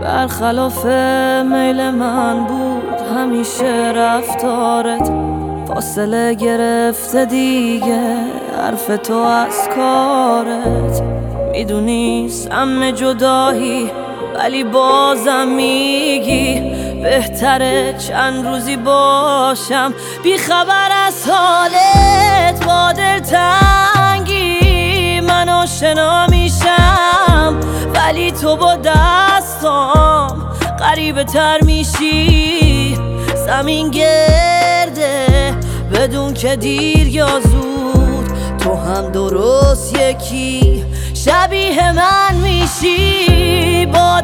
برخلاف میل من بود همیشه رفتارت، فاصله گرفته دیگه حرف تو از کارت. میدونی سم جدایی ولی بازم میگی بهتره چند روزی باشم بی خبر از حالت. با دلتنگی من آشنا میشم ولی تو با دستام غریبه تر میشی. زمین گرده بدون که دیر یا زود، تو هم درست یکی شبیه من میشی. با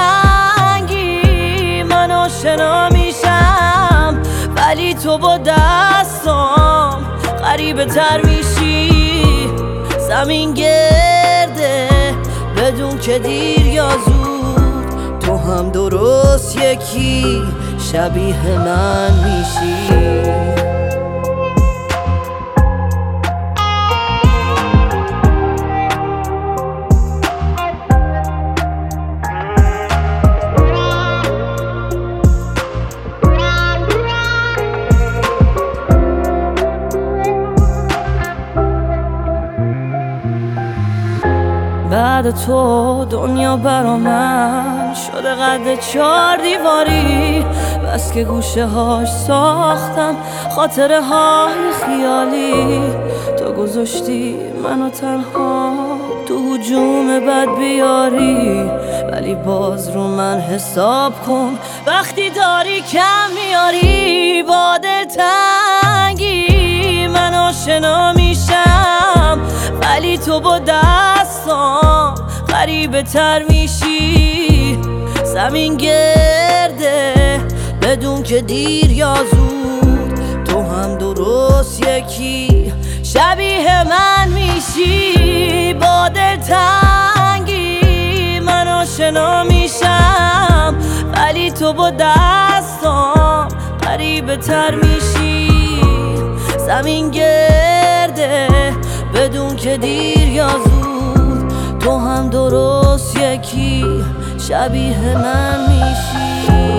دلتنگی من آشنا میشم ولی تو با دستام غریبه تر میشی. زمین گرده بدون که دیر یا زود، تو هم درست یکی شبیه من میشی. بعد تو دنیا برا من شده قد 4 دیواری، بس که گوشه هاش ساختم خاطره های خیالی. تو گذاشتی منو تنها تو هجوم بد بیاری، ولی باز رو من حساب کن وقتی داری کم میاری. با دلتنگی من آشنا میشم ولی تو با دستام غریبه تر میشی. زمین گرده بدون که دیر یا زود، تو هم درست یکی شبیه من میشی. با دلتنگی من آشنا میشم ولی تو با دستام غریبه تر میشی. زمین گرده بدون که دیر یا زود، تو هم درست یکی شبیه من میشی.